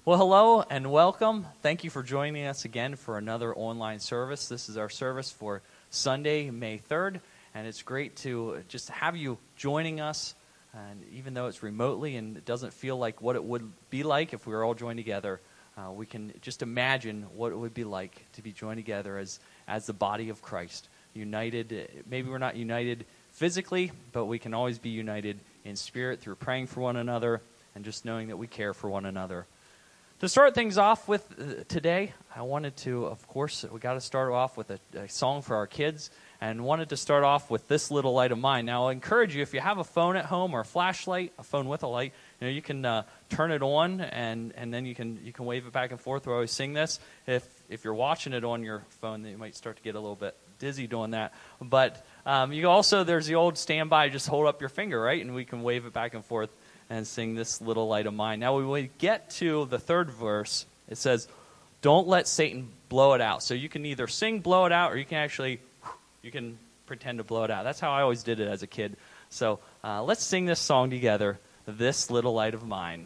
Well, hello and welcome. Thank you for joining us again for another online service. This is our service for Sunday, May 3rd, and it's great to just have you joining us. And even though it's remotely and it doesn't feel like what it would be like if we were all joined together, we can just imagine what it would be like to be joined together as the body of Christ, united. Maybe we're not united physically, but we can always be united in spirit through praying for one another and just knowing that we care for one another. To start things off with today, I wanted to, of course, we got to start off with a song for our kids, and wanted to start off with This Little Light of Mine. Now, I'll encourage you, if you have a phone at home or a flashlight, a phone with a light, you can turn it on, and then you can wave it back and forth. We always sing this. If you're watching it on your phone, then you might start to get a little bit dizzy doing that. But you also, there's the old standby, just hold up your finger, right, and we can wave it back and forth and sing This Little Light of Mine. Now, when we get to the third verse, it says, don't let Satan blow it out. So you can either sing blow it out, or you can pretend to blow it out. That's how I always did it as a kid. So let's sing this song together, This Little Light of Mine.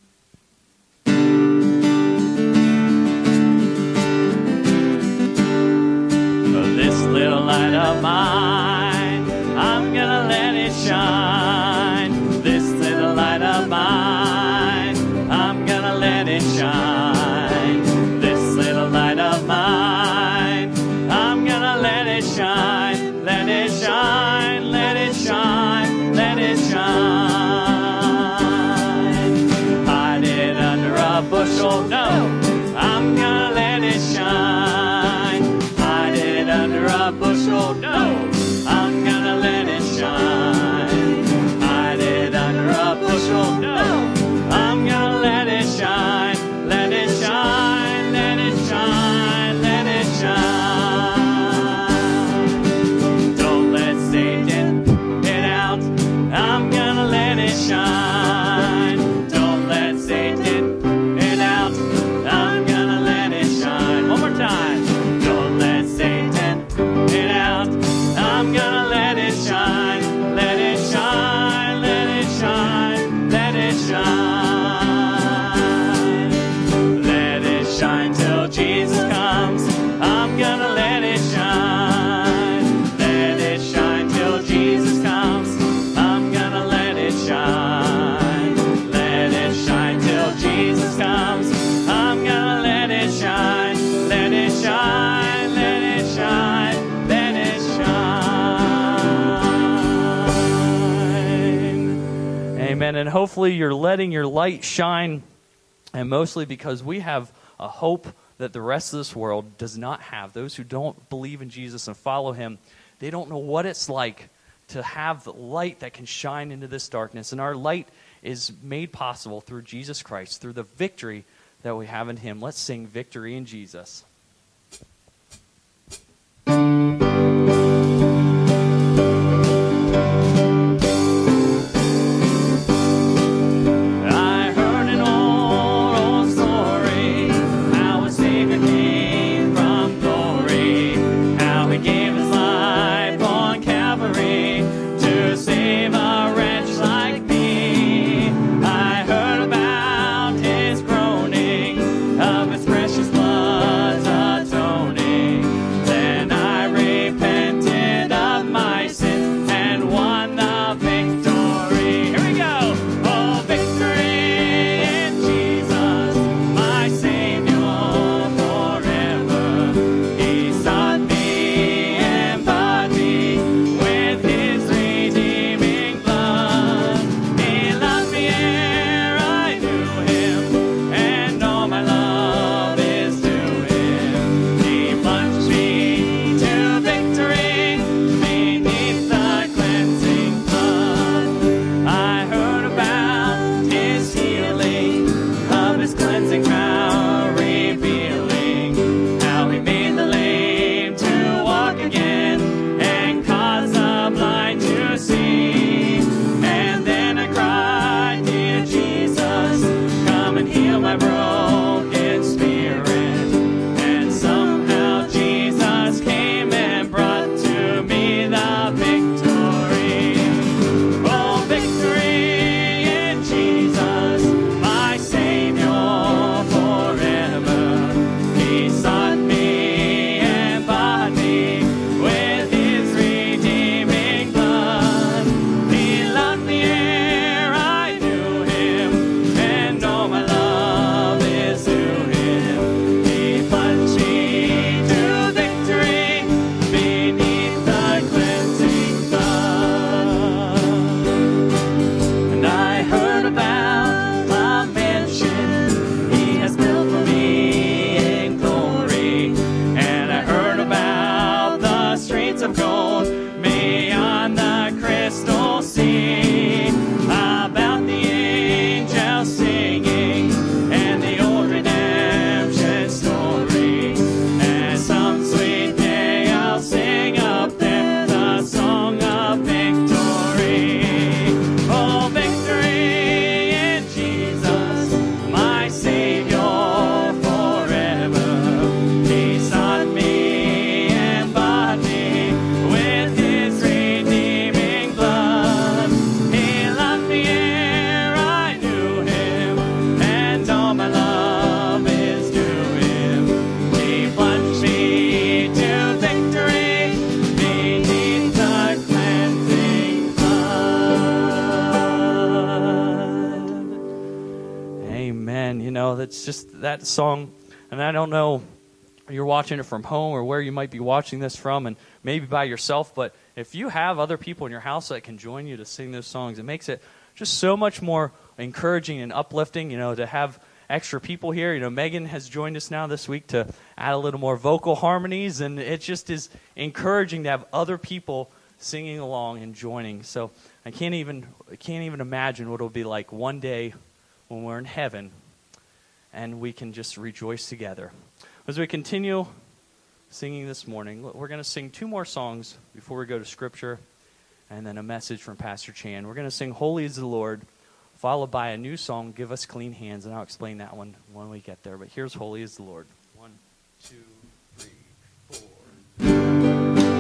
This little light of mine, I'm gonna let it shine. This little light of mine, I'm gonna let it shine. This little light of mine, I'm gonna let it shine. Let it shine, let it shine, let it shine. Hide it under a bushel, no, I'm gonna let it shine. Hide it under a bushel, no, I'm gonna let it shine. Hide it under a bushel, no, I'm gonna let it shine. Let it shine, let it shine, let it shine. Don't let Satan get out, I'm gonna let it shine. Don't let Satan get out, I'm gonna let it shine. One more time. Don't let Satan get out, I'm gonna let it shine. Let it shine, let it shine, let it shine. Let it shine till Jesus comes, I'm gonna let it shine. Let it shine till Jesus comes, I'm gonna let it shine. Let it shine till Jesus comes, I'm gonna let it shine. Let it shine, let it shine, let it shine. Amen. And hopefully you're letting your light shine, and mostly because we have a hope that the rest of this world does not have. Those who don't believe in Jesus and follow him, they don't know what it's like to have the light that can shine into this darkness. And our light is made possible through Jesus Christ, through the victory that we have in him. Let's sing Victory in Jesus. Precious blood it's just that song. And I don't know if you're watching it from home or where you might be watching this from, and maybe by yourself, but if you have other people in your house that can join you to sing those songs, it makes it just so much more encouraging and uplifting, to have extra people here. Megan has joined us now this week to add a little more vocal harmonies, and it just is encouraging to have other people singing along and joining. So I can't even imagine what it'll be like one day when we're in heaven and we can just rejoice together. As we continue singing this morning, we're going to sing 2 more songs before we go to Scripture and then a message from Pastor Chan. We're going to sing Holy is the Lord, followed by a new song, Give Us Clean Hands, and I'll explain that one when we get there. But here's Holy is the Lord. 1, 2, 3, 4.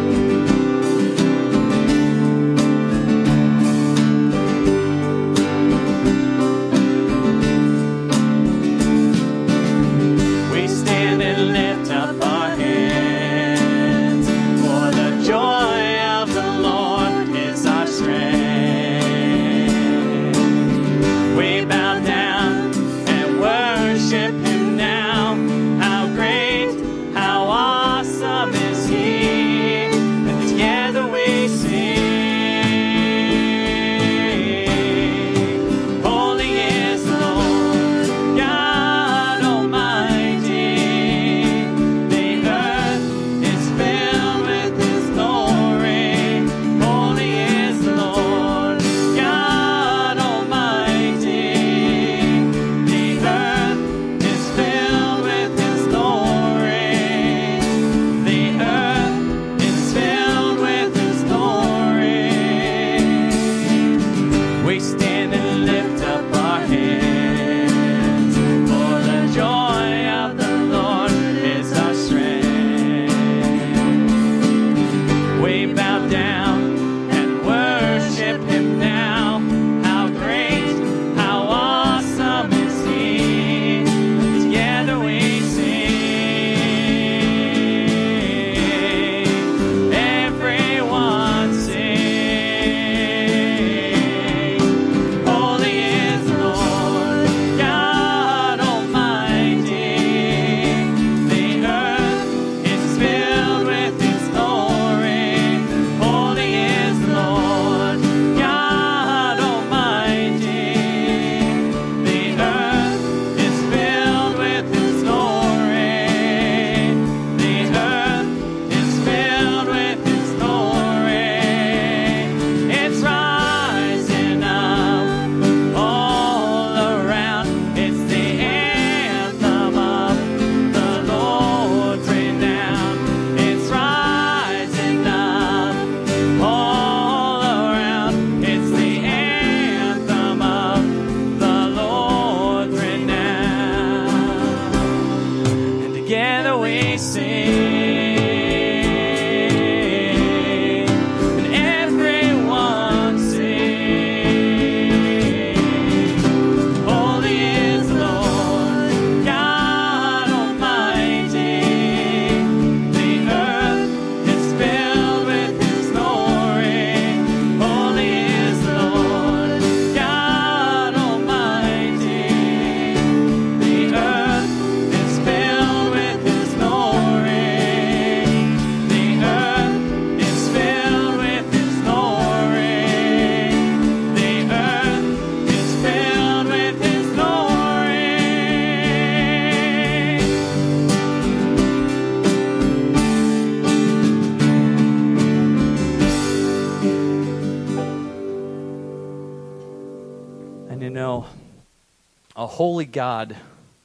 A holy God,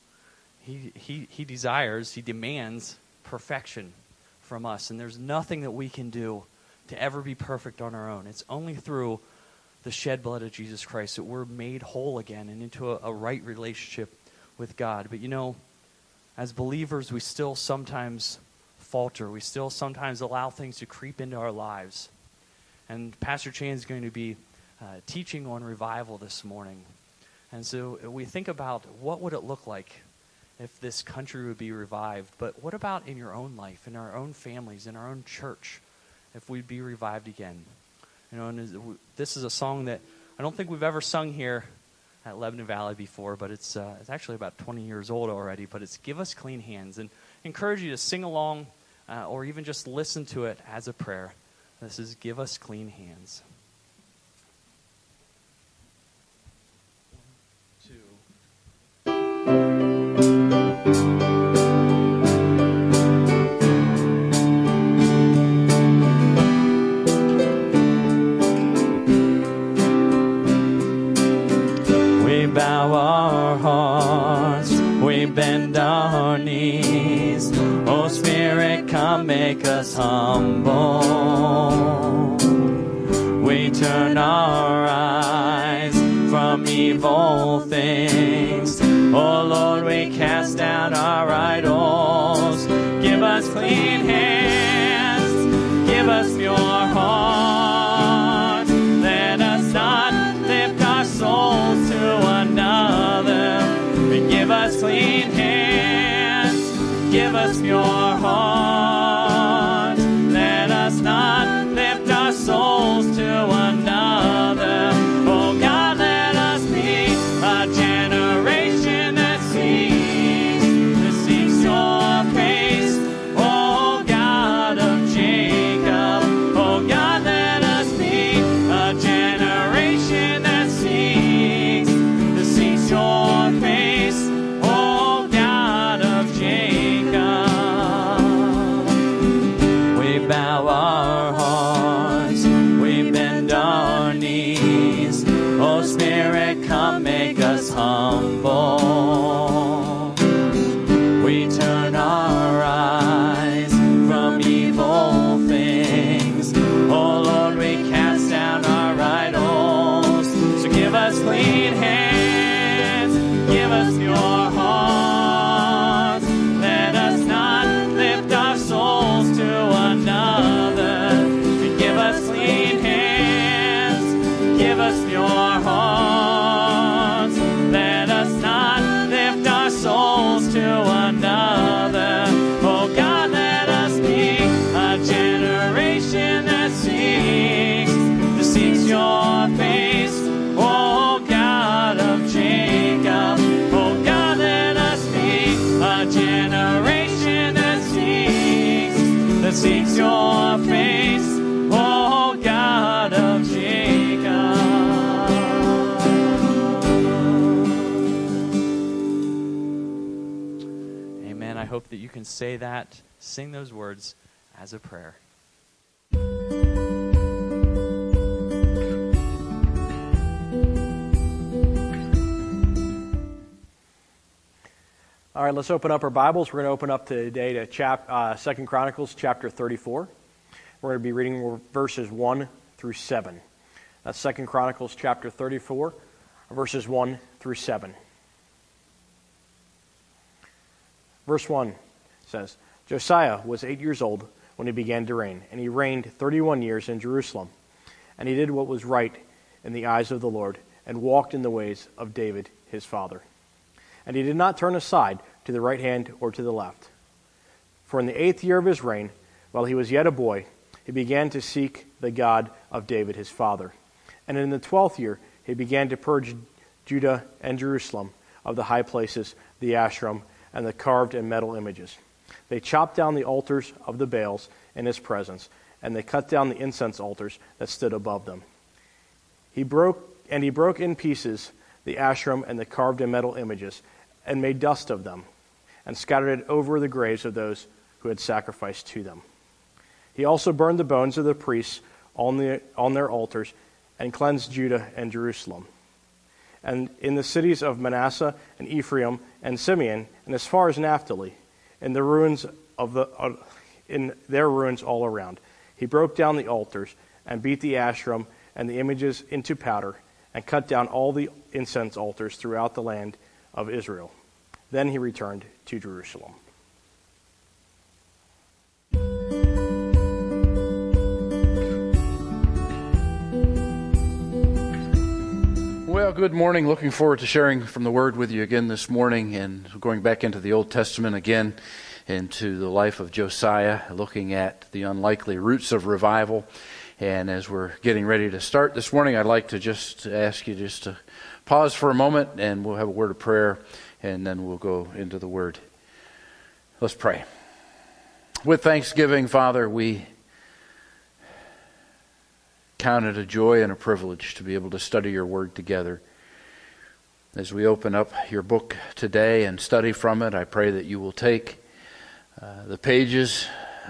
he desires, he demands perfection from us. And there's nothing that we can do to ever be perfect on our own. It's only through the shed blood of Jesus Christ that we're made whole again and into a right relationship with God. But as believers, we still sometimes falter. We still sometimes allow things to creep into our lives. And Pastor Chan is going to be teaching on revival this morning. And so we think about what would it look like if this country would be revived. But what about in your own life, in our own families, in our own church, if we'd be revived again? And this is a song that I don't think we've ever sung here at Lebanon Valley before, but it's actually about 20 years old already. But it's Give Us Clean Hands, and I encourage you to sing along or even just listen to it as a prayer. This is Give Us Clean Hands. Bow our hearts, we bend our knees. Oh Spirit, come make us humble. We turn our eyes from evil things. Oh Lord, we cast down our idols. Give us clean hands, give us pure hearts. Let us not lift our souls to another. Give us clean hands, give us pure hearts. Let us not lift our souls to another. Oh God, let us be a generation that seeks your face. Oh God of Jacob, oh God, let us be a generation that seeks your face. Oh God of Jacob, we bow our hearts, we bend our knees. Oh Spirit, come make us humble. We turn our eyes from evil things. Oh Lord, we cast down our idols. So give us clean hands, give us pure hearts. Let us not lift our souls to another. Give us clean hands, give us pure hearts. Let us not lift our souls to another. Oh God, let us be a generation that seeks your face. Oh God of Jacob, oh God, let us be a generation that seeks your face. Oh God of Jacob. Amen. I hope that you can say that, sing those words as a prayer. All right, let's open up our Bibles. We're going to open up today to 2 Chronicles chapter 34. We're going to be reading verses 1 through 7. That's 2 Chronicles chapter 34, verses 1 through 7. Verse 1 says, Josiah was 8 years old when he began to reign, and he reigned 31 years in Jerusalem. And he did what was right in the eyes of the Lord, and walked in the ways of David his father. And he did not turn aside to the right hand or to the left. For in the 8th year of his reign, while he was yet a boy, he began to seek the God of David his father. And in the 12th year, he began to purge Judah and Jerusalem of the high places, the Asherim, and the carved and metal images. They chopped down the altars of the Baals in his presence, and they cut down the incense altars that stood above them. He broke in pieces the Asherim and the carved and metal images, and made dust of them, and scattered it over the graves of those who had sacrificed to them. He also burned the bones of the priests on their altars, and cleansed Judah and Jerusalem. And in the cities of Manasseh and Ephraim and Simeon, and as far as Naphtali, in their ruins all around, he broke down the altars, and beat the Asherim and the images into powder, and cut down all the incense altars throughout the land of Israel. Then he returned to Jerusalem. Well, good morning. Looking forward to sharing from the Word with you again this morning, and going back into the Old Testament again, into the life of Josiah, looking at the unlikely roots of revival. And as we're getting ready to start this morning, I'd like to just ask you just to pause for a moment, and we'll have a word of prayer, and then we'll go into the Word. Let's pray. With thanksgiving, Father, we count it a joy and a privilege to be able to study your Word together. As we open up your book today and study from it, I pray that you will take the pages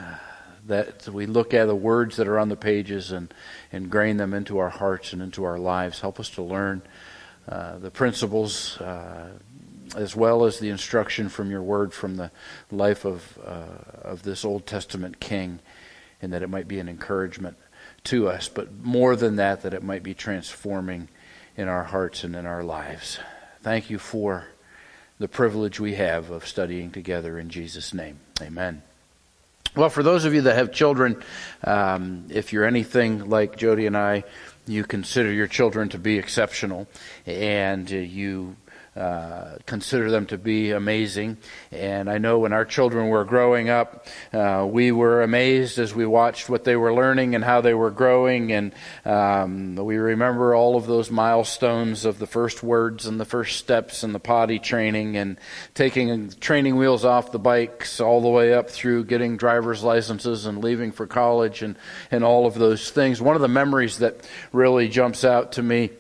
that we look at, the words that are on the pages, and ingrain them into our hearts and into our lives. Help us to learn the principles as well as the instruction from your word, from the life of this Old Testament king, and that it might be an encouragement to us, but more than that, that it might be transforming in our hearts and in our lives. Thank you for the privilege we have of studying together in Jesus' name. Amen. Well, for those of you that have children, if you're anything like Jody and I, you consider your children to be exceptional, and you consider them to be amazing. And I know when our children were growing up, we were amazed as we watched what they were learning and how they were growing. And we remember all of those milestones of the first words and the first steps and the potty training, and taking training wheels off the bikes all the way up through getting driver's licenses and leaving for college and all of those things. One of the memories that really jumps out to me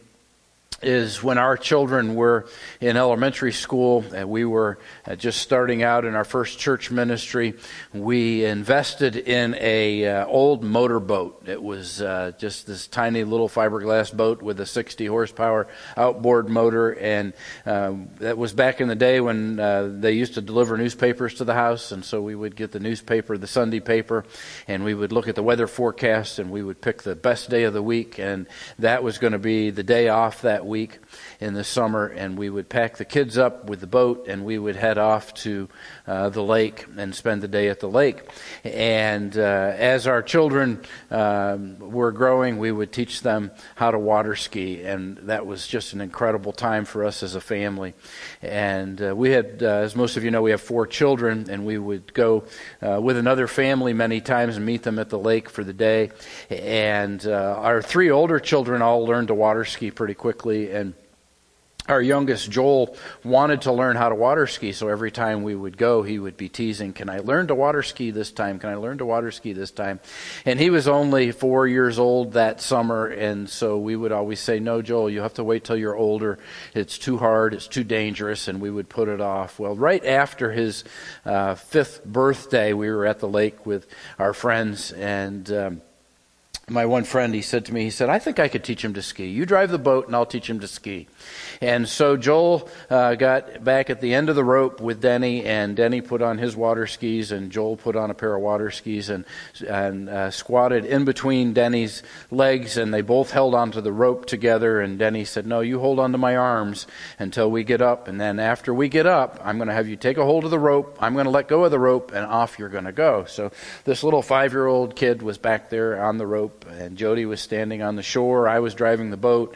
is when our children were in elementary school and we were just starting out in our first church ministry. We invested in a old motorboat. It was just this tiny little fiberglass boat with a 60 horsepower outboard motor, and that was back in the day when they used to deliver newspapers to the house, and so we would get the newspaper, the Sunday paper, and we would look at the weather forecast, and we would pick the best day of the week, and that was going to be the day off that week in the summer, and we would pack the kids up with the boat, and we would head off to the lake and spend the day at the lake. And as our children were growing, we would teach them how to water ski, and that was just an incredible time for us as a family. And we had, as most of you know, we have 4 children, and we would go with another family many times and meet them at the lake for the day. And our 3 older children all learned to water ski pretty quickly, and our youngest, Joel, wanted to learn how to water ski, so every time we would go, he would be teasing, "Can I learn to water ski this time? Can I learn to water ski this time?" And he was only 4 years old that summer, and so we would always say, "No, Joel, you have to wait till you're older. It's too hard, it's too dangerous," and we would put it off. Well, right after his 5th birthday, we were at the lake with our friends, and my one friend, he said to me, he said, "I think I could teach him to ski. You drive the boat and I'll teach him to ski." And so Joel got back at the end of the rope with Denny, and Denny put on his water skis, and Joel put on a pair of water skis and squatted in between Denny's legs, and they both held onto the rope together. And Denny said, "No, you hold onto my arms until we get up, and then after we get up, I'm going to have you take a hold of the rope. I'm going to let go of the rope, and off you're going to go." So this little 5-year-old kid was back there on the rope, and Jody was standing on the shore. I was driving the boat,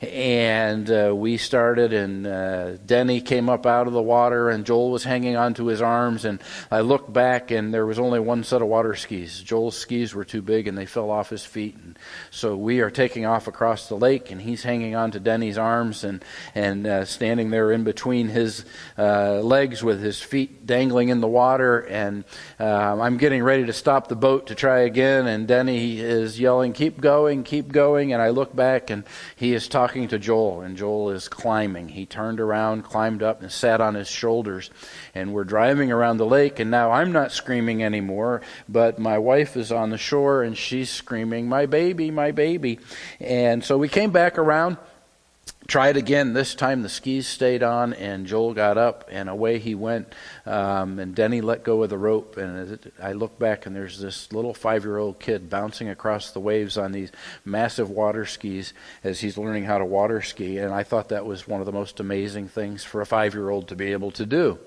and we started, and Denny came up out of the water, and Joel was hanging onto his arms, and I looked back, and there was only one set of water skis. Joel's skis were too big, and they fell off his feet, and so we are taking off across the lake, and he's hanging onto Denny's arms and standing there in between his legs with his feet dangling in the water, and I'm getting ready to stop the boat to try again, and Denny is yelling, keep going, and I look back, and he is talking to Joel, and Joel is climbing. He turned around, climbed up, and sat on his shoulders, and we're driving around the lake, and now I'm not screaming anymore, but my wife is on the shore, and she's screaming, my baby, my baby. And so we came back around, tried again. This time the skis stayed on, and Joel got up, and away he went, and Denny let go of the rope, and I look back, and there's this little 5-year-old kid bouncing across the waves on these massive water skis as he's learning how to water ski, and I thought that was one of the most amazing things for a 5-year-old to be able to do.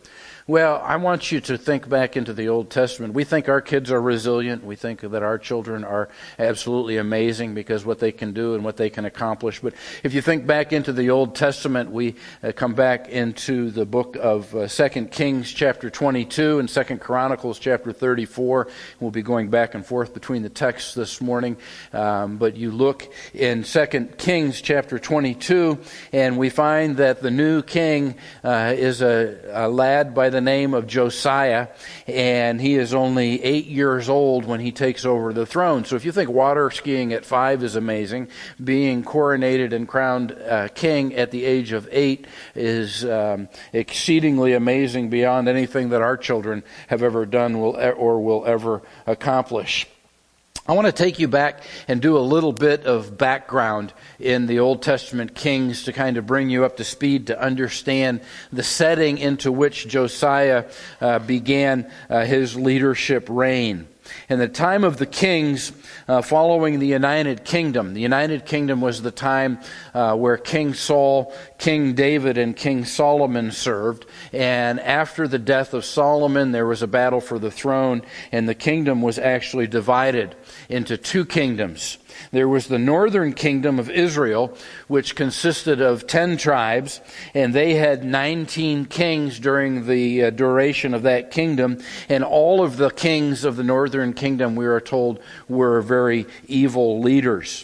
Well, I want you to think back into the Old Testament. We think our kids are resilient. We think that our children are absolutely amazing because what they can do and what they can accomplish. But if you think back into the Old Testament, we come back into the book of 2 Kings chapter 22 and 2 Chronicles chapter 34. We'll be going back and forth between the texts this morning. But you look in 2 Kings chapter 22, and we find that the new king is a lad by the name of Josiah, and he is only 8 years old when he takes over the throne. So if you think water skiing at 5 is amazing, being coronated and crowned king at the age of 8 is exceedingly amazing beyond anything that our children have ever done or will ever accomplish. I want to take you back and do a little bit of background in the Old Testament kings to kind of bring you up to speed to understand the setting into which Josiah began his leadership reign. In the time of the kings following the United Kingdom was the time where King Saul, King David, and King Solomon served. And after the death of Solomon, there was a battle for the throne, and the kingdom was actually divided into two kingdoms. There was the northern kingdom of Israel, which consisted of 10 tribes, and they had 19 kings during the duration of that kingdom. And all of the kings of the northern kingdom, we are told, were very evil leaders.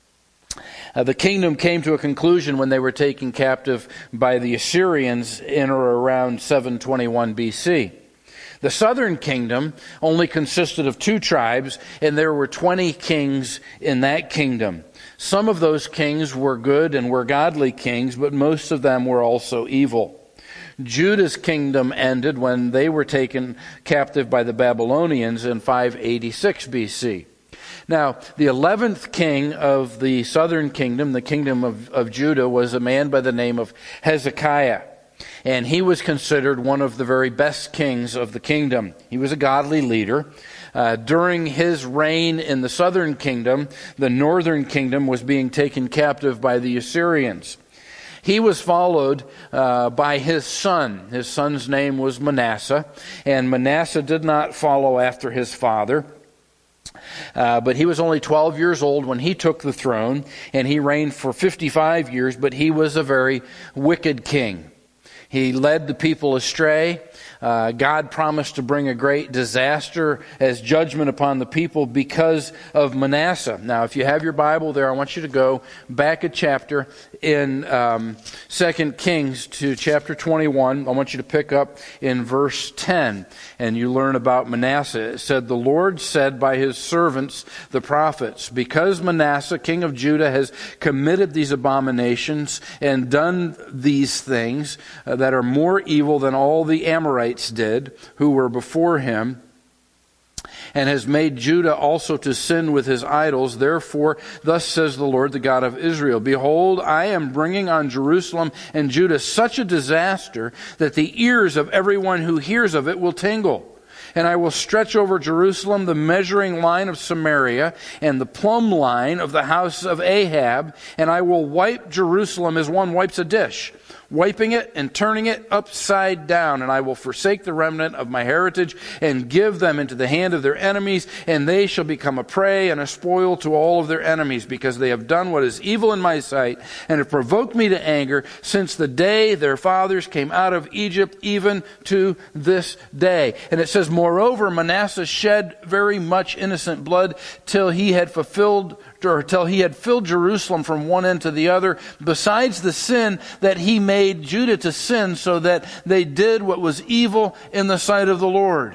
The kingdom came to a conclusion when they were taken captive by the Assyrians in or around 721 BC. The southern kingdom only consisted of 2 tribes, and there were 20 kings in that kingdom. Some of those kings were good and were godly kings, but most of them were also evil. Judah's kingdom ended when they were taken captive by the Babylonians in 586 BC. Now, the 11th king of the southern kingdom, the kingdom of Judah, was a man by the name of Hezekiah. And he was considered one of the very best kings of the kingdom. He was a godly leader. During his reign in the southern kingdom, the northern kingdom was being taken captive by the Assyrians. He was followed by his son. His son's name was Manasseh. And Manasseh did not follow after his father. But he was only 12 years old when he took the throne. And he reigned for 55 years, but he was a very wicked king. He led the people astray. God promised to bring a great disaster as judgment upon the people because of Manasseh. Now, if you have your Bible there, I want you to go back a chapter in 2 Kings to chapter 21. I want you to pick up in verse 10, and you learn about Manasseh. It said, "The Lord said by his servants, the prophets, because Manasseh, king of Judah, has committed these abominations and done these things that are more evil than all the Amorites did, who were before him, and has made Judah also to sin with his idols. Therefore, thus says the Lord, the God of Israel, behold, I am bringing on Jerusalem and Judah such a disaster that the ears of everyone who hears of it will tingle. And I will stretch over Jerusalem the measuring line of Samaria and the plumb line of the house of Ahab, and I will wipe Jerusalem as one wipes a dish, wiping it and turning it upside down. And I will forsake the remnant of my heritage and give them into the hand of their enemies, and they shall become a prey and a spoil to all of their enemies, because they have done what is evil in my sight and have provoked me to anger since the day their fathers came out of Egypt, even to this day." And it says, "Moreover, Manasseh shed very much innocent blood till he had filled Jerusalem from one end to the other, besides the sin that he made Judah to sin, so that they did what was evil in the sight of the Lord."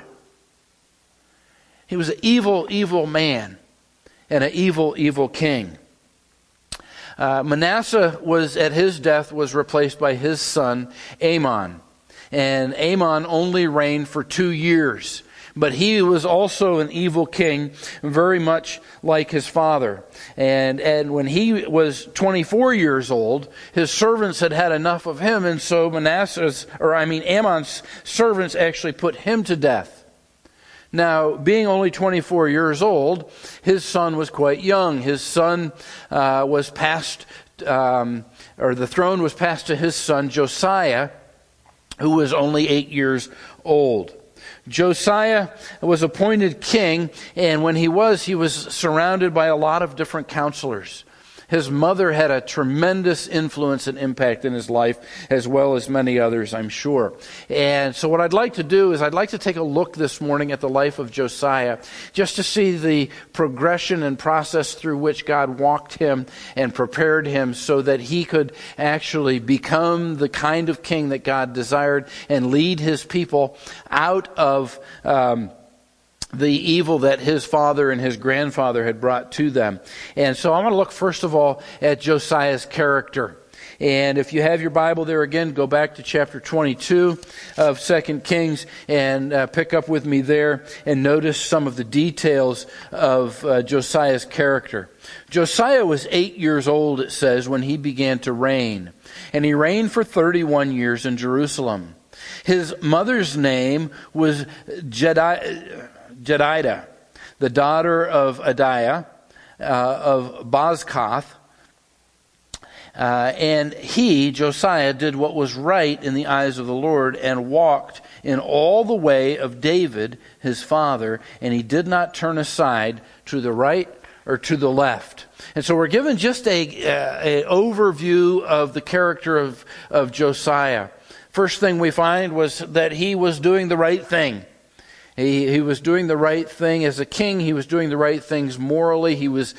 He was an evil, evil man and an evil, evil king. Manasseh was, at his death, was replaced by his son Amon. And Amon only reigned for 2 years. But he was also an evil king, very much like his father. And when he was 24 years old, his servants had had enough of him, and so Amon's servants actually put him to death. Now, being only 24 years old, his son was quite young. His son was passed, or the throne was passed to his son Josiah. who was only 8 years old. Josiah was appointed king, and when he was surrounded by a lot of different counselors. His mother had a tremendous influence and impact in his life, as well as many others, I'm sure. And so what I'd like to do is I'd like to take a look this morning at the life of Josiah, just to see the progression and process through which God walked him and prepared him so that he could actually become the kind of king that God desired and lead his people out of the evil that his father and his grandfather had brought to them. And so I want to look first of all at Josiah's character. And if you have your Bible there again, go back to chapter 22 of 2 Kings and pick up with me there and notice some of the details of Josiah's character. Josiah was 8 years old, it says, when he began to reign. And he reigned for 31 years in Jerusalem. His mother's name was Jedidah, the daughter of Adiah of Bozkath. And he, Josiah, did what was right in the eyes of the Lord and walked in all the way of David, his father, and he did not turn aside to the right or to the left. And so we're given just a overview of the character of Josiah. First thing we find was that he was doing the right thing. He was doing the right thing as a king. He was doing the right things morally. He was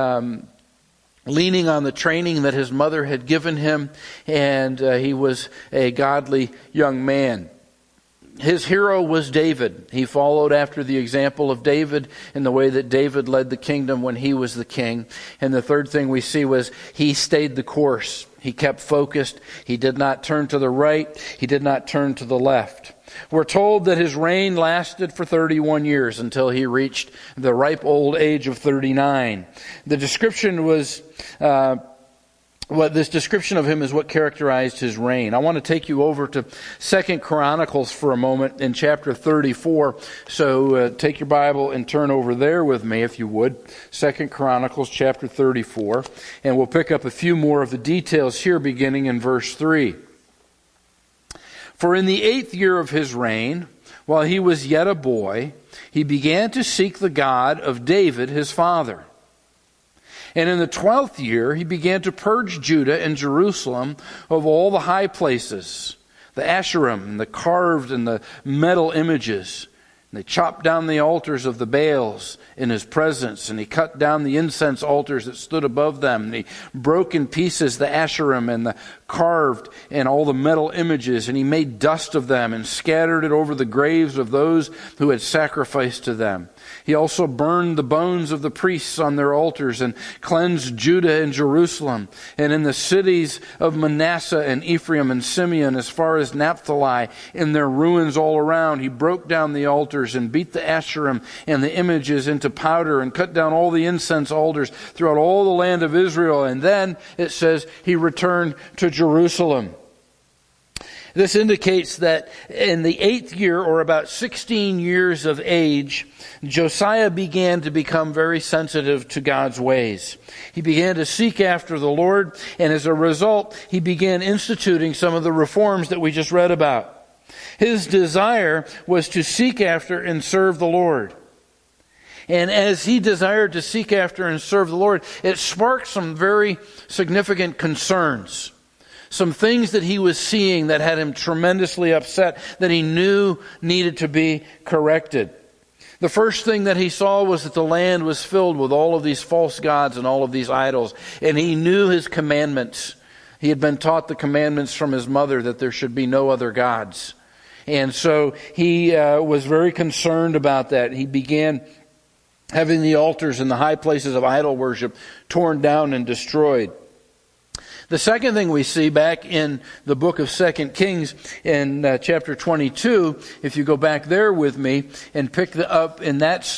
leaning on the training that his mother had given him, and he was a godly young man. His hero was David. He followed after the example of David in the way that David led the kingdom when he was the king. And the third thing we see was he stayed the course. He kept focused. He did not turn to the right. He did not turn to the left. We're told that his reign lasted for 31 years until he reached the ripe old age of 39. The description was, this description of him is what characterized his reign. I want to take you over to 2 Chronicles for a moment in chapter 34. So take your Bible and turn over there with me, if you would. 2 Chronicles chapter 34. And we'll pick up a few more of the details here beginning in verse 3. For in the 8th year of his reign, while he was yet a boy, he began to seek the God of David his father. And in the 12th year, he began to purge Judah and Jerusalem of all the high places, the Asherim, and the carved and the metal images. And they chopped down the altars of the Baals in his presence, and he cut down the incense altars that stood above them. And he broke in pieces the Asherim and the carved and all the metal images, and he made dust of them and scattered it over the graves of those who had sacrificed to them. He also burned the bones of the priests on their altars and cleansed Judah and Jerusalem. And in the cities of Manasseh and Ephraim and Simeon, as far as Naphtali, in their ruins all around, he broke down the altars and beat the Asherim and the images into powder and cut down all the incense altars throughout all the land of Israel. And then, it says, he returned to Jerusalem. This indicates that in the 8th year, or about 16 years of age, Josiah began to become very sensitive to God's ways. He began to seek after the Lord, and as a result, he began instituting some of the reforms that we just read about. His desire was to seek after and serve the Lord. And as he desired to seek after and serve the Lord, it sparked some very significant concerns. Some things that he was seeing that had him tremendously upset, that he knew needed to be corrected. The first thing that he saw was that the land was filled with all of these false gods and all of these idols. And he knew his commandments. He had been taught the commandments from his mother that there should be no other gods. And so he was very concerned about that. He began having the altars and the high places of idol worship torn down and destroyed. The second thing we see back in the book of 2 Kings in chapter 22, if you go back there with me and pick up in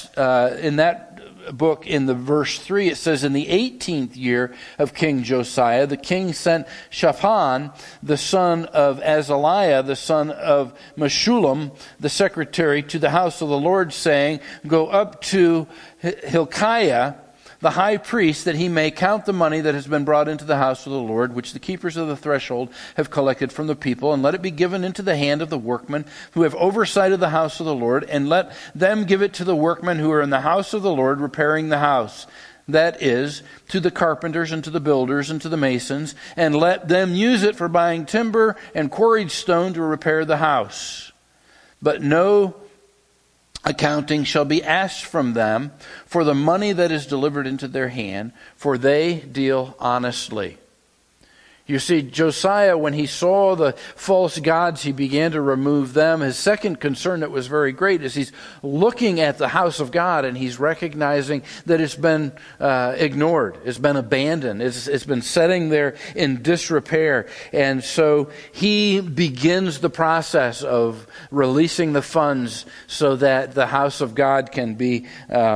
that book in the verse 3, it says, in the 18th year of King Josiah, the king sent Shaphan, the son of Azaliah, the son of Meshullam, the secretary, to the house of the Lord, saying, go up to Hilkiah, the high priest, that he may count the money that has been brought into the house of the Lord, which the keepers of the threshold have collected from the people, and let it be given into the hand of the workmen who have oversight of the house of the Lord, and let them give it to the workmen who are in the house of the Lord repairing the house. That is, to the carpenters and to the builders and to the masons, and let them use it for buying timber and quarried stone to repair the house. But no accounting shall be asked from them for the money that is delivered into their hand, for they deal honestly. You see, Josiah, when he saw the false gods, he began to remove them. His second concern that was very great is he's looking at the house of God and he's recognizing that it's been ignored, it's been abandoned, it's been sitting there in disrepair. And so he begins the process of releasing the funds so that the house of God can be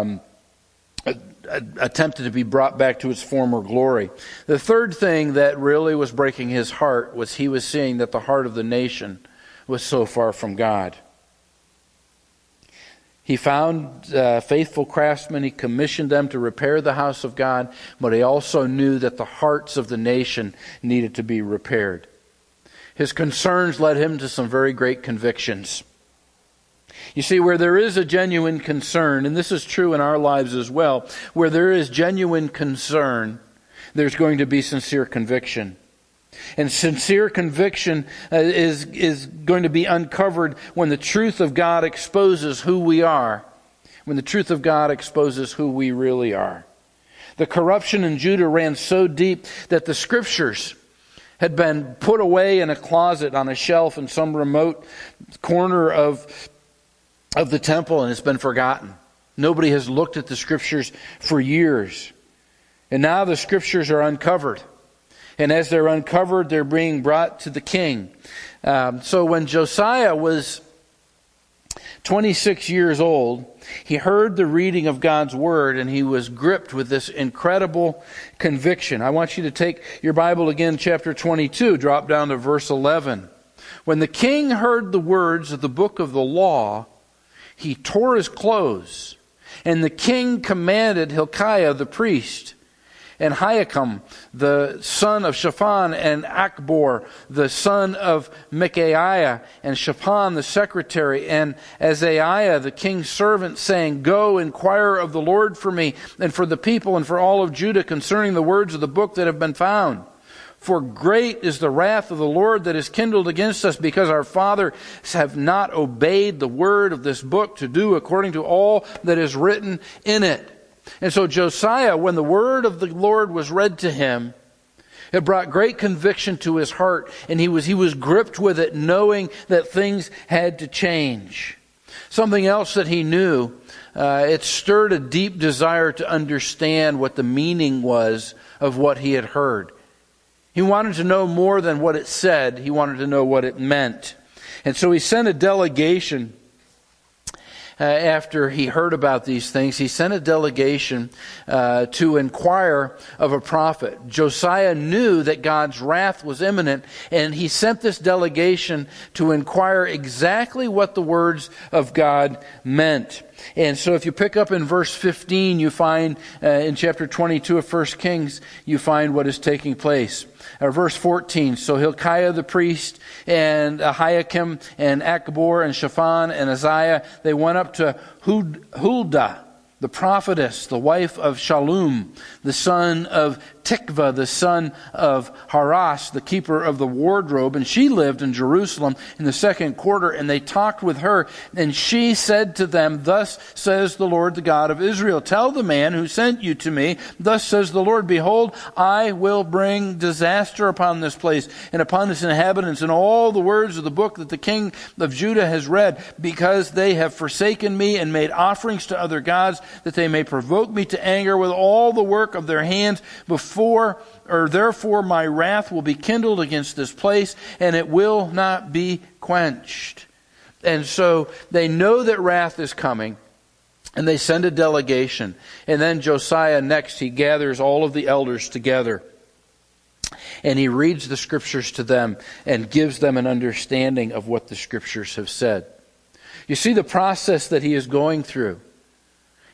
attempted to be brought back to its former glory. The third thing that really was breaking his heart was he was seeing that the heart of the nation was so far from God. He found faithful craftsmen. He commissioned them to repair the house of God, but he also knew that the hearts of the nation needed to be repaired. His concerns led him to some very great convictions. You see, where there is a genuine concern, and this is true in our lives as well, where there is genuine concern, there's going to be sincere conviction. And sincere conviction is going to be uncovered when the truth of God exposes who we are, when the truth of God exposes who we really are. The corruption in Judah ran so deep that the Scriptures had been put away in a closet on a shelf in some remote corner of the temple, and it's been forgotten. Nobody has looked at the Scriptures for years. And now the Scriptures are uncovered. And as they're uncovered, they're being brought to the king. So when Josiah was 26 years old, he heard the reading of God's Word, and he was gripped with this incredible conviction. I want you to take your Bible again, chapter 22, drop down to verse 11. When the king heard the words of the book of the law, he tore his clothes, and the king commanded Hilkiah the priest, and Ahikam the son of Shaphan, and Achbor the son of Micaiah, and Shaphan the secretary, and Azariah the king's servant, saying, Go, inquire of the Lord for me, and for the people, and for all of Judah, concerning the words of the book that have been found. For great is the wrath of the Lord that is kindled against us, because our fathers have not obeyed the word of this book to do according to all that is written in it. And so Josiah, when the word of the Lord was read to him, it brought great conviction to his heart, and he was gripped with it, knowing that things had to change. Something else that he knew, it stirred a deep desire to understand what the meaning was of what he had heard. He wanted to know more than what it said. He wanted to know what it meant. And so he sent a delegation after he heard about these things. He sent a delegation to inquire of a prophet. Josiah knew that God's wrath was imminent, and he sent this delegation to inquire exactly what the words of God meant. And so if you pick up in verse 15, you find in chapter 22 of 1 Kings, you find what is taking place. Verse 14, so Hilkiah the priest and Ahikam and Achbor and Shaphan and Azariah, they went up to Huldah, the prophetess, the wife of Shallum, the son of Tikva, the son of Haras, the keeper of the wardrobe, and she lived in Jerusalem in the second quarter, and they talked with her, and she said to them, Thus says the Lord, the God of Israel, tell the man who sent you to me, thus says the Lord, behold, I will bring disaster upon this place and upon its inhabitants, and all the words of the book that the king of Judah has read, because they have forsaken me and made offerings to other gods, that they may provoke me to anger with all the work of their hands. Therefore my wrath will be kindled against this place, and it will not be quenched. And so they know that wrath is coming, and they send a delegation. And then Josiah next, he gathers all of the elders together, and he reads the Scriptures to them and gives them an understanding of what the Scriptures have said. You see the process that he is going through.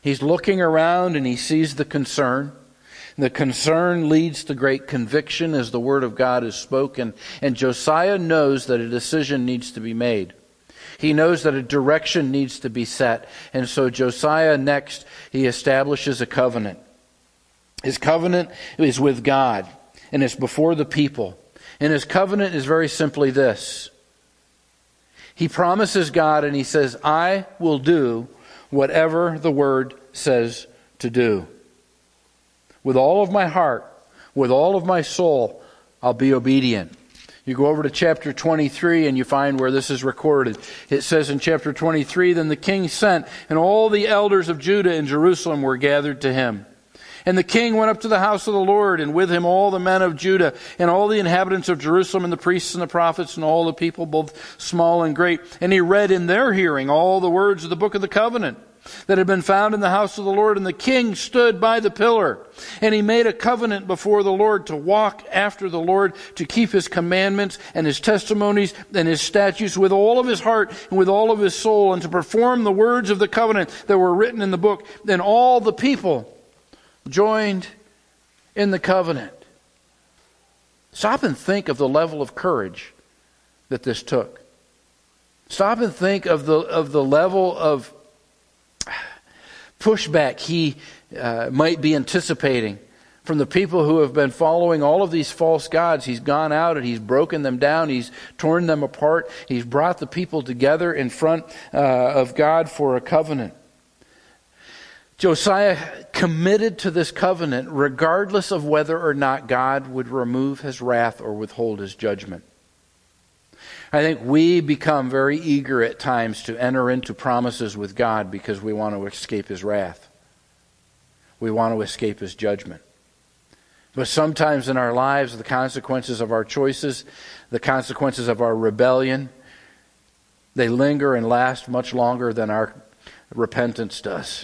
He's looking around and he sees the concern. The concern leads to great conviction as the word of God is spoken. And Josiah knows that a decision needs to be made. He knows that a direction needs to be set. And so Josiah next, he establishes a covenant. His covenant is with God, and it's before the people. And his covenant is very simply this. He promises God and he says, I will do whatever the word says to do. With all of my heart, with all of my soul, I'll be obedient. You go over to chapter 23 and you find where this is recorded. It says in chapter 23, Then the king sent, and all the elders of Judah and Jerusalem were gathered to him. And the king went up to the house of the Lord, and with him all the men of Judah, and all the inhabitants of Jerusalem, and the priests and the prophets, and all the people, both small and great. And he read in their hearing all the words of the book of the covenant that had been found in the house of the Lord. And the king stood by the pillar, and he made a covenant before the Lord to walk after the Lord, to keep his commandments and his testimonies and his statutes with all of his heart and with all of his soul, and to perform the words of the covenant that were written in the book. Then all the people joined in the covenant. Stop and think of the level of courage that this took. Stop and think of the level of pushback he might be anticipating from the people who have been following all of these false gods. He's gone out and he's broken them down. He's torn them apart. He's brought the people together in front of God for a covenant. Josiah committed to this covenant regardless of whether or not God would remove his wrath or withhold his judgment. I think we become very eager at times to enter into promises with God because we want to escape his wrath. We want to escape his judgment. But sometimes in our lives, the consequences of our choices, the consequences of our rebellion, they linger and last much longer than our repentance does.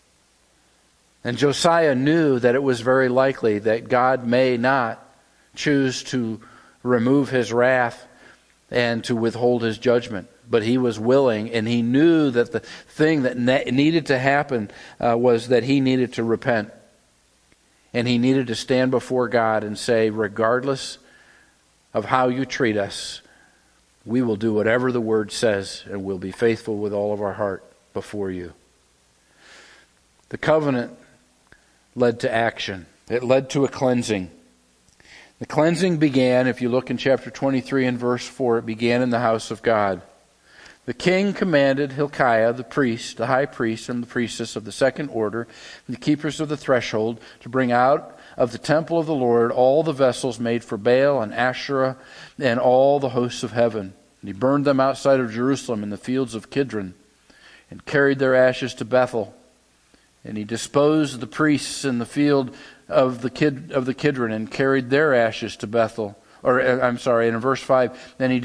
And Josiah knew that it was very likely that God may not choose to remove his wrath and to withhold his judgment. But he was willing, and he knew that the thing that needed to happen was that he needed to repent. And he needed to stand before God and say, regardless of how you treat us, we will do whatever the word says, and we'll be faithful with all of our heart before you. The covenant led to action. It led to a cleansing. The cleansing began, if you look in chapter 23 and verse 4, it began in the house of God. The king commanded Hilkiah, the priest, the high priest, and the priestess of the second order, and the keepers of the threshold, to bring out of the temple of the Lord all the vessels made for Baal and Asherah and all the hosts of heaven. And he burned them outside of Jerusalem in the fields of Kidron, and carried their ashes to Bethel. And he disposed the priests in the field of the Kidron and carried their ashes to Bethel. In verse 5, then he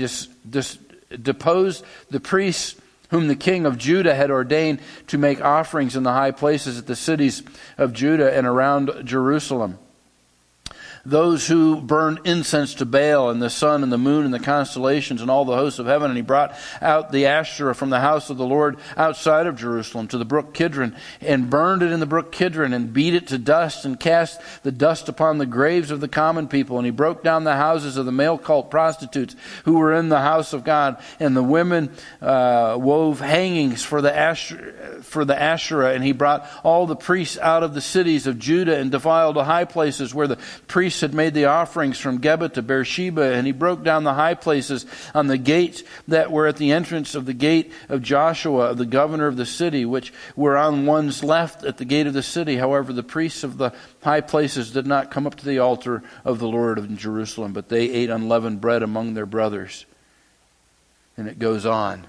deposed the priests whom the king of Judah had ordained to make offerings in the high places at the cities of Judah and around Jerusalem. Those who burned incense to Baal and the sun and the moon and the constellations and all the hosts of heaven. And he brought out the Asherah from the house of the Lord outside of Jerusalem to the brook Kidron, and burned it in the brook Kidron, and beat it to dust, and cast the dust upon the graves of the common people. And he broke down the houses of the male cult prostitutes who were in the house of God. And the women wove hangings for the Asherah. And he brought all the priests out of the cities of Judah and defiled the high places where the priests had made the offerings from Geba to Beersheba. And he broke down the high places on the gates that were at the entrance of the gate of Joshua, the governor of the city, which were on one's left at the gate of the city. However, the priests of the high places did not come up to the altar of the Lord in Jerusalem, but they ate unleavened bread among their brothers. And it goes on.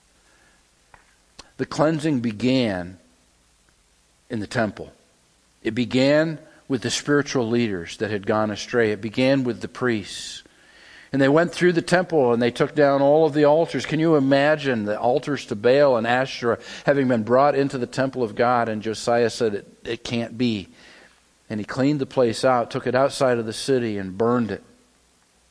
The cleansing began in the temple. It began with the spiritual leaders that had gone astray. It began with the priests. And they went through the temple and they took down all of the altars. Can you imagine the altars to Baal and Asherah having been brought into the temple of God? And Josiah said, it can't be. And he cleaned the place out, took it outside of the city and burned it.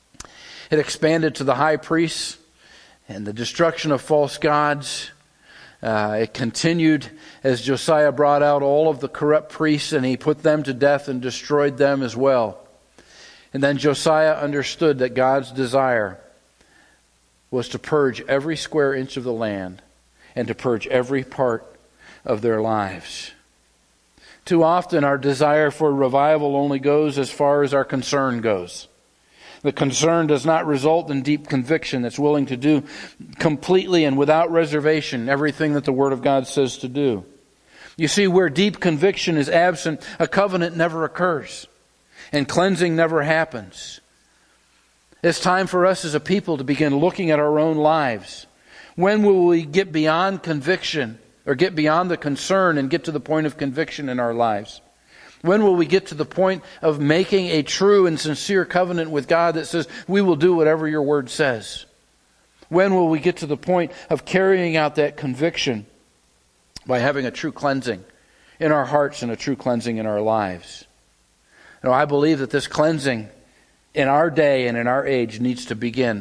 It expanded to the high priests and the destruction of false gods. It continued as Josiah brought out all of the corrupt priests, and he put them to death and destroyed them as well. And then Josiah understood that God's desire was to purge every square inch of the land and to purge every part of their lives. Too often our desire for revival only goes as far as our concern goes. The concern does not result in deep conviction that's willing to do completely and without reservation everything that the Word of God says to do. You see, where deep conviction is absent, a covenant never occurs, and cleansing never happens. It's time for us as a people to begin looking at our own lives. When will we get beyond conviction, or get beyond the concern and get to the point of conviction in our lives? When will we get to the point of making a true and sincere covenant with God that says, we will do whatever your word says? When will we get to the point of carrying out that conviction by having a true cleansing in our hearts and a true cleansing in our lives? You know, I believe that this cleansing in our day and in our age needs to begin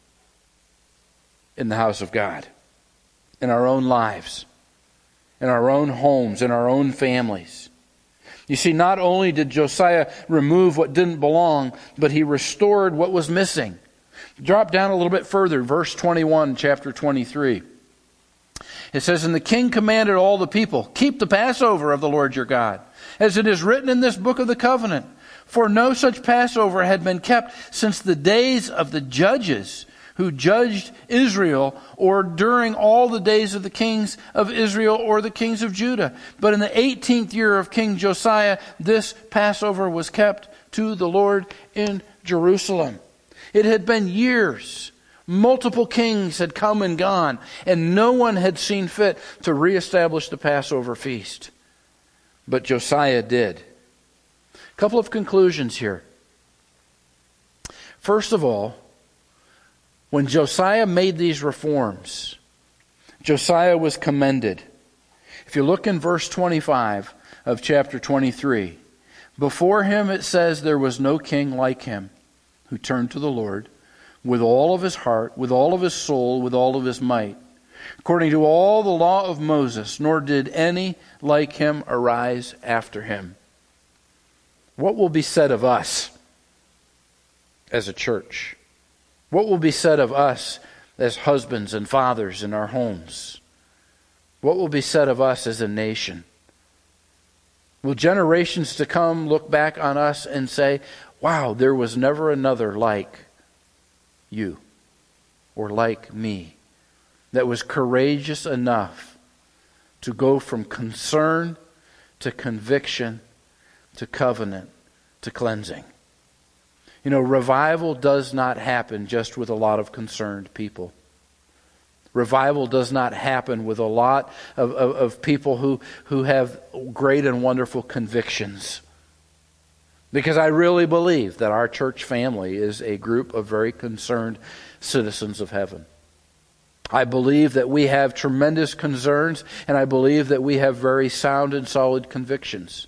in the house of God, in our own lives, in our own homes, in our own families. You see, not only did Josiah remove what didn't belong, but he restored what was missing. Drop down a little bit further, verse 21, chapter 23. It says, "And the king commanded all the people, keep the Passover of the Lord your God, as it is written in this book of the covenant. For no such Passover had been kept since the days of the judges who judged Israel, or during all the days of the kings of Israel or the kings of Judah. But in the 18th year of King Josiah, this Passover was kept to the Lord in Jerusalem." It had been years. Multiple kings had come and gone, and no one had seen fit to reestablish the Passover feast. But Josiah did. A couple of conclusions here. First of all, when Josiah made these reforms, Josiah was commended. If you look in verse 25 of chapter 23, before him it says there was no king like him who turned to the Lord with all of his heart, with all of his soul, with all of his might, according to all the law of Moses, nor did any like him arise after him. What will be said of us as a church? What will be said of us as husbands and fathers in our homes? What will be said of us as a nation? Will generations to come look back on us and say, wow, there was never another like you or like me that was courageous enough to go from concern to conviction to covenant to cleansing? You know, revival does not happen just with a lot of concerned people. Revival does not happen with a lot of people who have great and wonderful convictions. Because I really believe that our church family is a group of very concerned citizens of heaven. I believe that we have tremendous concerns, and I believe that we have very sound and solid convictions.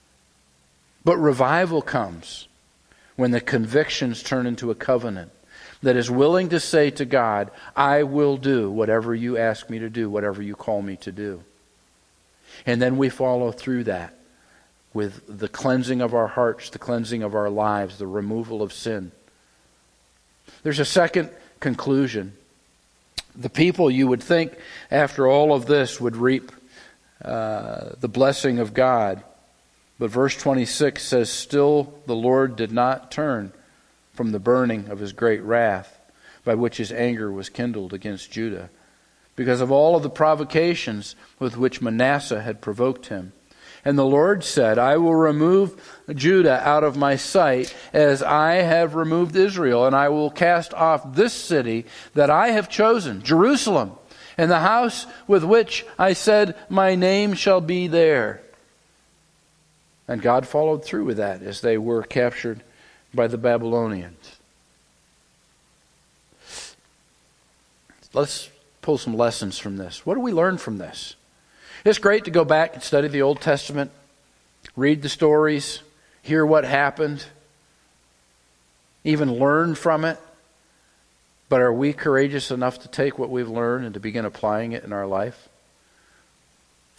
But revival comes when the convictions turn into a covenant that is willing to say to God, I will do whatever you ask me to do, whatever you call me to do. And then we follow through that with the cleansing of our hearts, the cleansing of our lives, the removal of sin. There's a second conclusion. The people, you would think, after all of this would reap the blessing of God. But verse 26 says, still the Lord did not turn from the burning of his great wrath, by which his anger was kindled against Judah, because of all of the provocations with which Manasseh had provoked him. And the Lord said, I will remove Judah out of my sight, as I have removed Israel, and I will cast off this city that I have chosen, Jerusalem, and the house with which I said, my name shall be there. And God followed through with that as they were captured by the Babylonians. Let's pull some lessons from this. What do we learn from this? It's great to go back and study the Old Testament, read the stories, hear what happened, even learn from it. But are we courageous enough to take what we've learned and to begin applying it in our life?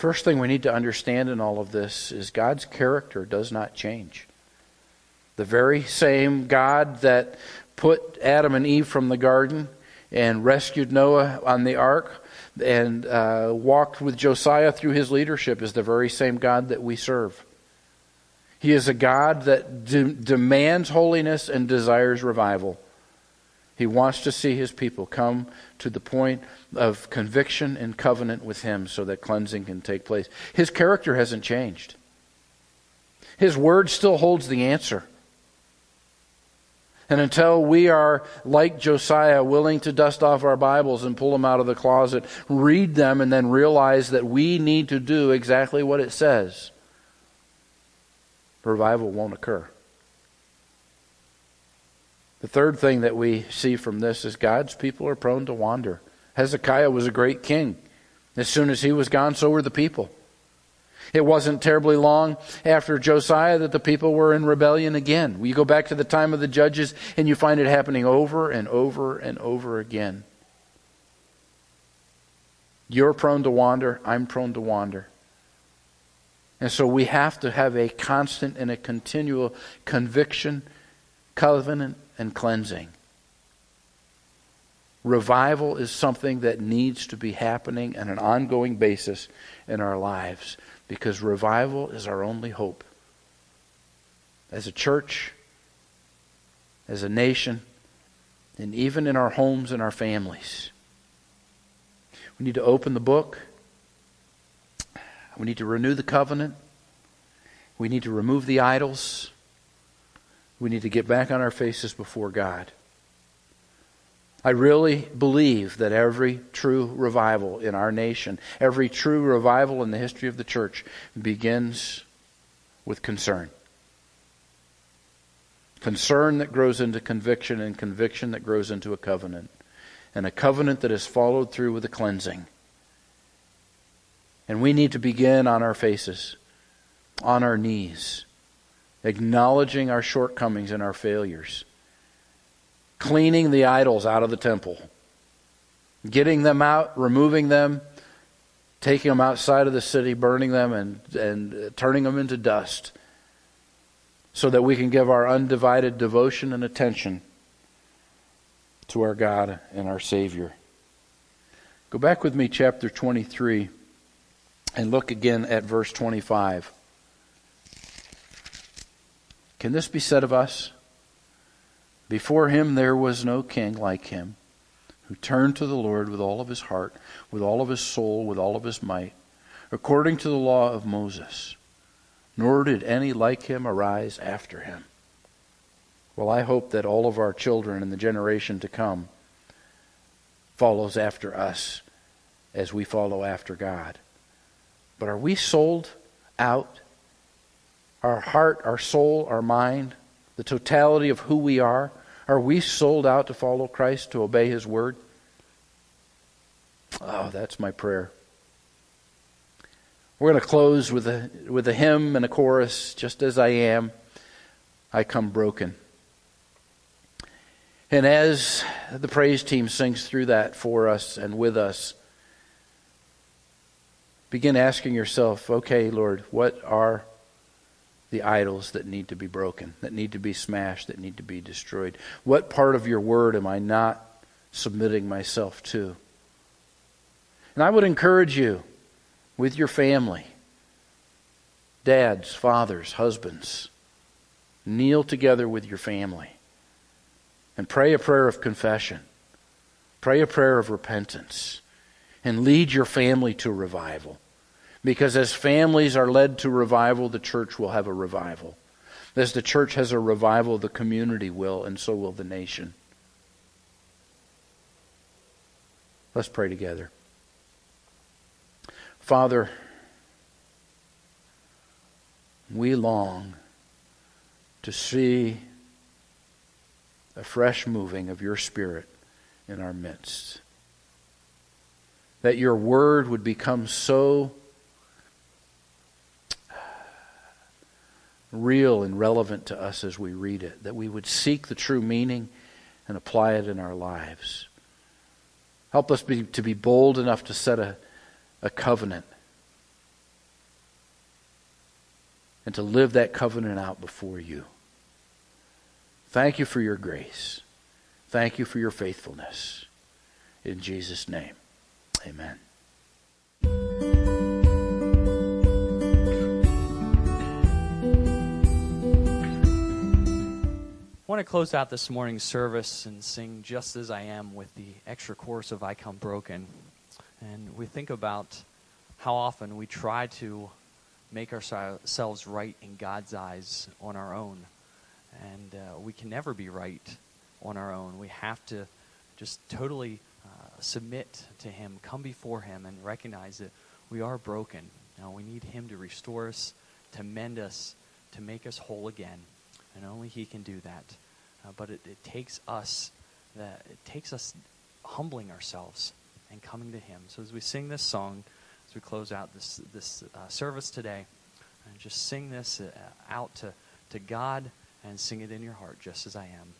First thing we need to understand in all of this is God's character does not change. The very same God that put Adam and Eve from the garden and rescued Noah on the ark and walked with Josiah through his leadership is the very same God that we serve. He is a God that demands holiness and desires revival. He wants to see his people come to the point of conviction and covenant with him so that cleansing can take place. His character hasn't changed. His word still holds the answer. And until we are, like Josiah, willing to dust off our Bibles and pull them out of the closet, read them, and then realize that we need to do exactly what it says, revival won't occur. The third thing that we see from this is God's people are prone to wander. Hezekiah was a great king. As soon as he was gone, so were the people. It wasn't terribly long after Josiah that the people were in rebellion again. You go back to the time of the judges and you find it happening over and over and over again. You're prone to wander. I'm prone to wander. And so we have to have a constant and a continual conviction, covenant, and cleansing. Revival is something that needs to be happening on an ongoing basis in our lives, because revival is our only hope. As a church, as a nation, and even in our homes and our families. We need to open the book. We need to renew the covenant. We need to remove the idols. We need to get back on our faces before God. I really believe that every true revival in our nation, every true revival in the history of the church begins with concern. Concern that grows into conviction, and conviction that grows into a covenant. And a covenant that is followed through with a cleansing. And we need to begin on our faces, on our knees, acknowledging our shortcomings and our failures, cleaning the idols out of the temple, getting them out, removing them, taking them outside of the city, burning them and turning them into dust, so that we can give our undivided devotion and attention to our God and our Savior. Go back with me, chapter 23, and look again at verse 25. Can this be said of us? Before him there was no king like him, who turned to the Lord with all of his heart, with all of his soul, with all of his might, according to the law of Moses. Nor did any like him arise after him. Well, I hope that all of our children and the generation to come follows after us as we follow after God. But are we sold out? Our heart, our soul, our mind, the totality of who we are we sold out to follow Christ, to obey his word? Oh, that's my prayer. We're going to close with a hymn and a chorus. Just as I am, I come broken. And as the praise team sings through that for us and with us, begin asking yourself, okay, Lord, what are the idols that need to be broken, that need to be smashed, that need to be destroyed? What part of your word am I not submitting myself to? And I would encourage you, with your family, dads, fathers, husbands, kneel together with your family and pray a prayer of confession. Pray a prayer of repentance and lead your family to revival. Because as families are led to revival, the church will have a revival. As the church has a revival, the community will, and so will the nation. Let's pray together. Father, we long to see a fresh moving of your Spirit in our midst. That your word would become so real and relevant to us as we read it, that we would seek the true meaning and apply it in our lives. Help us to be bold enough to set a covenant and to live that covenant out before you. Thank you for your grace. Thank you for your faithfulness. In Jesus' name, amen. I want to close out this morning's service and sing Just As I Am with the extra chorus of I Come Broken. And we think about how often we try to make ourselves right in God's eyes on our own. And we can never be right on our own. We have to just totally submit to Him, come before Him, and recognize that we are broken. Now, we need Him to restore us, to mend us, to make us whole again. And only He can do that. But it takes us humbling ourselves and coming to Him. So as we sing this song, as we close out this service today, and just sing this out to God and sing it in your heart, just as I am.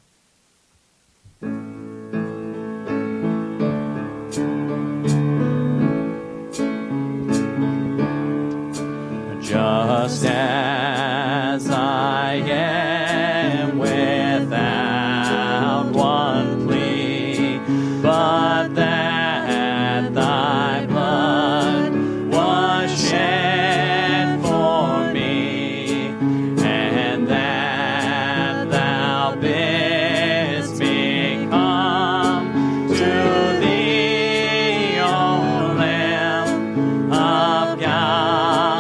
Just as I am without one plea, but that thy blood was shed for me, and that thou bidst me come to thee, O Lamb of God.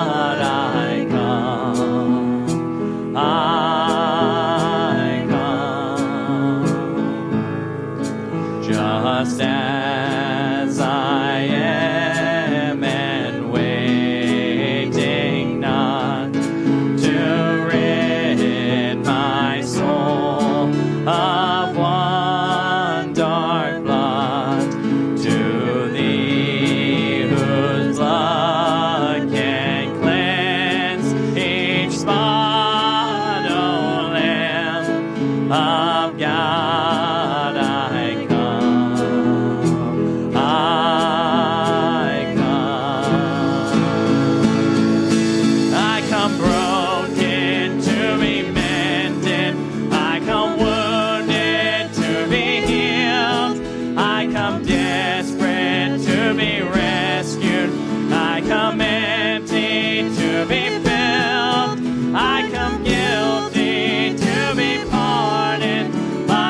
Just as I am, and waiting not to rid my soul of one dark blot, to thee whose blood can cleanse each spot, O Lamb of God. I come guilty to be pardoned.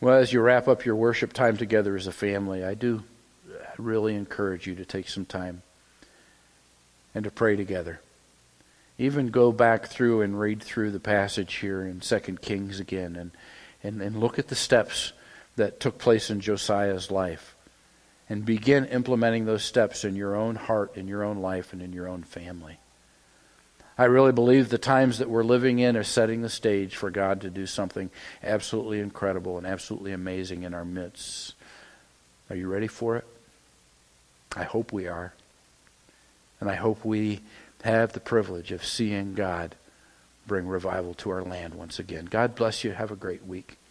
Well, as you wrap up your worship time together as a family, I do really encourage you to take some time and to pray together. Even go back through and read through the passage here in 2 Kings again and look at the steps that took place in Josiah's life and begin implementing those steps in your own heart, in your own life, and in your own family. I really believe the times that we're living in are setting the stage for God to do something absolutely incredible and absolutely amazing in our midst. Are you ready for it? I hope we are. And I hope we have the privilege of seeing God bring revival to our land once again. God bless you. Have a great week.